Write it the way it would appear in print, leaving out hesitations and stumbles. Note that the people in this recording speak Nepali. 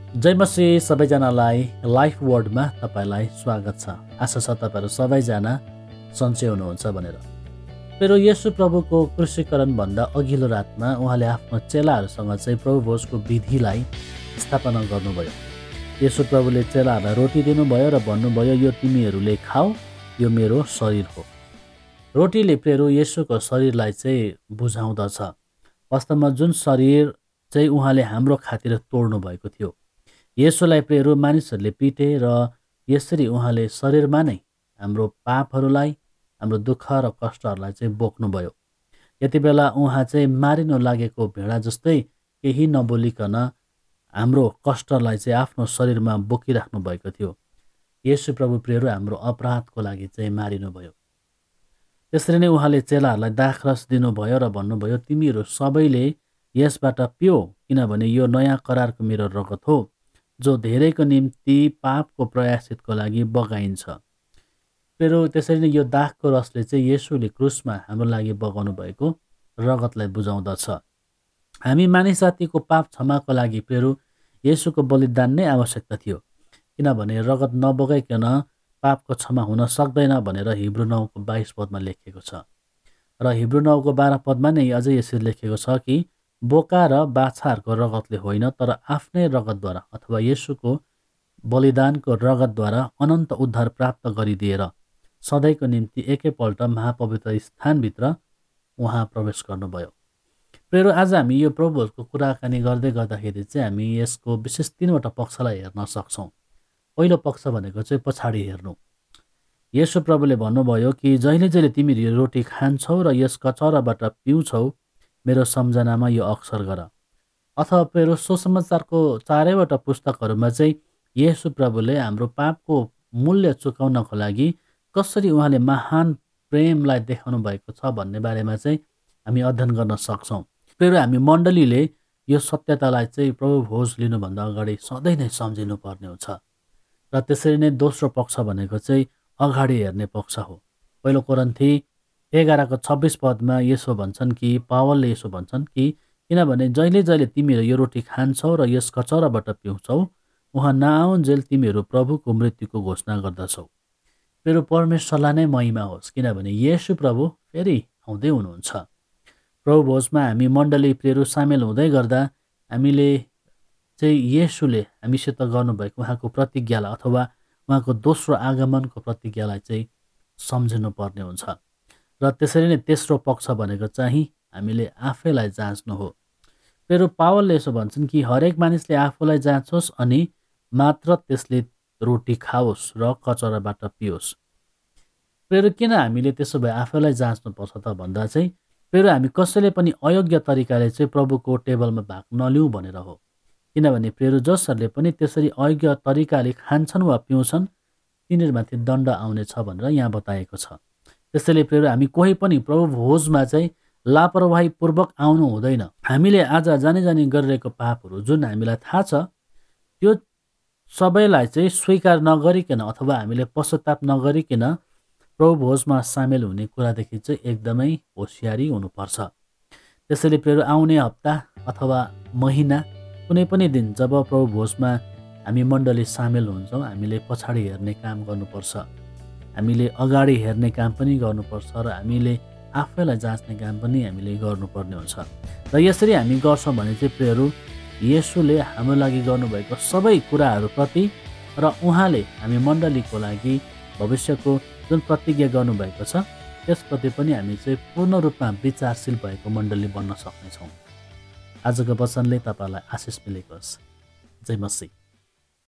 जय मसीह सबैजनालाई लाइफ वर्डमा तपाईँलाई स्वागत छ। आशा छ तपाईँहरू सबैजना सन्चै हुनुहुन्छ भनेर। फेरि येशू प्रभुको क्रुसीकरणभन्दा अघिल्लो रातमा उहाँले आफ्नो चेलाहरूसँग चाहिँ प्रभु भोजको विधिलाई स्थापना गर्नुभयो। येशू प्रभुले चेलाहरूलाई रोटी दिनुभयो र भन्नुभयो, यो तिमीहरूले खाऊ, यो मेरो शरीर हो। रोटीले प्रेरो येशूको शरीरलाई चाहिँ बुझाउँदछ। वास्तवमा जुन शरीर चाहिँ उहाँले हाम्रो खातिर तोड्नु भएको थियो, येशूलाई प्रेरो मानिसहरूले पिटे र यसरी उहाँले शरीरमा नै हाम्रो पापहरूलाई, हाम्रो दुःख र कष्टहरूलाई चाहिँ बोक्नुभयो। यति बेला उहाँ चाहिँ मारिनु लागेको भेडा जस्तै केही नबोलिकन हाम्रो कष्टलाई चाहिँ आफ्नो शरीरमा बोकिराख्नु भएको थियो। येशू प्रभु प्रेरो हाम्रो अपराधको लागि चाहिँ मारिनुभयो। त्यसरी नै उहाँले चेलाहरूलाई दाखरस दिनुभयो र भन्नुभयो, तिमीहरू सबैले यसबाट पियो, किनभने यो नयाँ करारको मेरो रगत हो, जो धेरैको निम्ति पापको प्रायश्चितको लागि बगाइन्छ। फेरि त्यसरी नै यो दाखको रसले चाहिँ येशूले क्रुसमा हाम्रो लागि बगाउनु भएको रगतलाई बुझाउँदछ। हामी मानिस जातिको पाप क्षमाको लागि फेरि येशूको बलिदान नै आवश्यकता थियो, किनभने रगत नबगाइकन पापको क्षमा हुन सक्दैन भनेर हिब्रू 9को 22 पदमा लेखिएको छ। र हिब्रू 9को 12 पदमा नै अझै यसरी लेखिएको छ कि बोका र बाछाहरूको रगतले होइन, तर आफ्नै रगतद्वारा अथवा येशूको बलिदानको रगतद्वारा अनन्त उद्धार प्राप्त गरिदिएर सधैँको निम्ति एकैपल्ट महापवित्र स्थानभित्र उहाँ प्रवेश गर्नुभयो। प्रेरो आज हामी यो प्रभुहरूको कुराकानी गर्दै गर्दाखेरि चाहिँ हामी यसको विशेष 3वटा पक्षलाई हेर्न सक्छौँ। पहिलो पक्ष भनेको चाहिँ पछाडि हेर्नु। येशू प्रभुले भन्नुभयो कि जहिले जहिले तिमीहरू यो रोटी खान्छौ र यस कचौराबाट पिउँछौ, मेरो सम्झनामा यो अक्सर गर। अथवा फेरि सुसमाचारको 4वटा पुस्तकहरूमा चाहिँ येशू प्रभुले हाम्रो पापको मूल्य चुकाउनको लागि कसरी उहाँले महान प्रेमलाई देखाउनु भएको छ भन्ने बारेमा चाहिँ हामी अध्ययन गर्न सक्छौँ। फेरि हामी मण्डलीले यो सत्यतालाई चाहिँ प्रभु भोज लिनुभन्दा अगाडि सधैँ नै सम्झिनु पर्ने हुन्छ। र त्यसरी नै दोस्रो पक्ष भनेको चाहिँ अगाडि हेर्ने पक्ष हो। पहिलो कोरिन्थी 11को 26 पदमा यसो भन्छन् कि पावलले यसो भन्छन् कि किनभने जहिले जहिले तिमीहरू यो रोटी खान्छौ र यस कचौराबाट पिउँछौ, उहाँ नआउन्जेल तिमीहरू प्रभुको मृत्युको घोषणा गर्दछौ। फेरि परमेश्वरलाई नै महिमा होस्, किनभने येशू प्रभु फेरि आउँदै हुनुहुन्छ। प्रभु भोजमा हामी मण्डली प्रेरो सामेल हुँदै गर्दा हामीले चाहिँ येशूले हामीसित गर्नुभएको उहाँको प्रतिज्ञालाई अथवा उहाँको दोस्रो आगमनको प्रतिज्ञालाई चाहिँ सम्झिनु पर्ने हुन्छ। र त्यसरी नै तेस्रो पक्ष भनेको चाहिँ हामीले आफैलाई जाँच्नु हो। फेरि पावलले यसो भन्छन् कि हरेक मानिसले आफूलाई जाँचोस् अनि मात्र त्यसले रोटी खाओस् र कचौराबाट पियोस्। फेरि किन हामीले त्यसो भए आफैलाई जाँच्नुपर्छ त भन्दा चाहिँ फेरि हामी कसैले पनि अयोग्य तरिकाले चाहिँ प्रभुको टेबलमा भाग नलिउँ भनेर हो। किनभने फेरि जसहरूले पनि त्यसरी अयोग्य तरिकाले खान्छन् वा पिउँछन् तिनीहरूमाथि दण्ड आउनेछ भनेर यहाँ बताएको छ। त्यसैले फेरि हामी कोही पनि प्रभु भोजमा चाहिँ लापरवाहीपूर्वक आउनु हुँदैन। हामीले आज जानी जानी गरिरहेको पापहरू जुन हामीलाई थाहा छ, त्यो सबैलाई चाहिँ स्वीकार नगरिकन अथवा हामीले पश्चाताप नगरिकन प्रभु भोजमा सामेल हुने कुरादेखि चाहिँ एकदमै होसियारी हुनुपर्छ। त्यसैले फेरि आउने हप्ता अथवा महिना कुनै पनि दिन जब प्रभु भोजमा हामी मण्डली सामेल हुन्छौँ, हामीले पछाडि हेर्ने काम गर्नुपर्छ, हामीले अगाडि हेर्ने काम पनि गर्नुपर्छ र हामीले आफैलाई जाँच्ने काम पनि हामीले गर्नुपर्ने हुन्छ। र यसरी हामी गर्छौँ भने चाहिँ प्रियहरू येशूले हाम्रो लागि गर्नुभएको सबै कुराहरूप्रति र उहाँले हामी मण्डलीको लागि भविष्यको जुन प्रतिज्ञा गर्नुभएको छ त्यसप्रति पनि हामी चाहिँ पूर्ण रूपमा विचारशील भएको मण्डली बन्न सक्नेछौँ। आजको वचनले तपाईँलाई आशिष मिलेको होस्। जय मसीह।